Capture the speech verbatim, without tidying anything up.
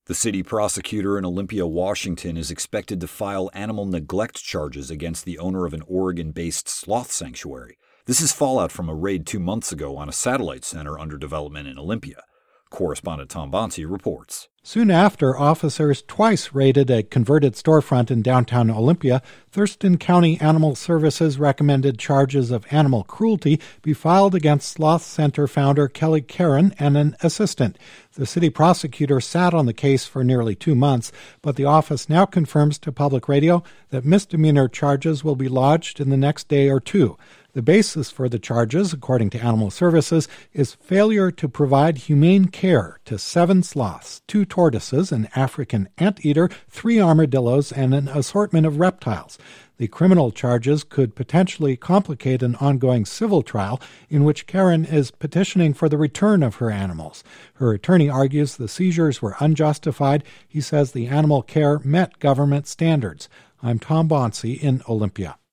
The city prosecutor in Olympia, Washington, is expected to file animal neglect charges against the owner of an Oregon-based sloth sanctuary. This is fallout from a raid two months ago on a satellite center under development in Olympia. Correspondent Tom Bonsi reports. Soon after, officers twice raided a converted storefront in downtown Olympia. Thurston County Animal Services recommended charges of animal cruelty be filed against Sloth Center founder Kelly Caron and an assistant. The city prosecutor sat on the case for nearly two months, but the office now confirms to public radio that misdemeanor charges will be lodged in the next day or two. The basis for the charges, according to Animal Services, is failure to provide humane care to seven sloths, two tortoises, an African anteater, three armadillos, and an assortment of reptiles. The criminal charges could potentially complicate an ongoing civil trial in which Caron is petitioning for the return of her animals. Her attorney argues the seizures were unjustified. He says the animal care met government standards. I'm Tom Bonsi in Olympia.